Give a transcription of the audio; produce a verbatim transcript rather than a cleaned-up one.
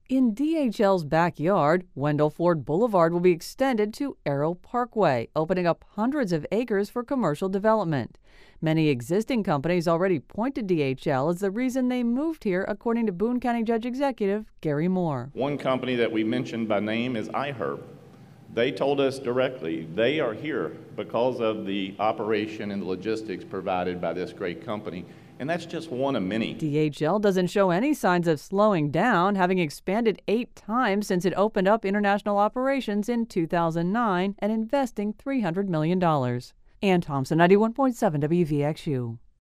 In D H L's backyard, Wendell Ford Boulevard will be extended to Arrow Parkway, opening up hundreds of acres for commercial development. Many existing companies already point to D H L as the reason they moved here, according to Boone County Judge Executive Gary Moore. One company that we mentioned by name is iHerb. They told us directly they are here because of the operation and the logistics provided by this great company. And that's just one of many. D H L doesn't show any signs of slowing down, having expanded eight times since it opened up international operations in two thousand nine and investing three hundred million dollars. Ann Thompson, ninety-one point seven W V X U.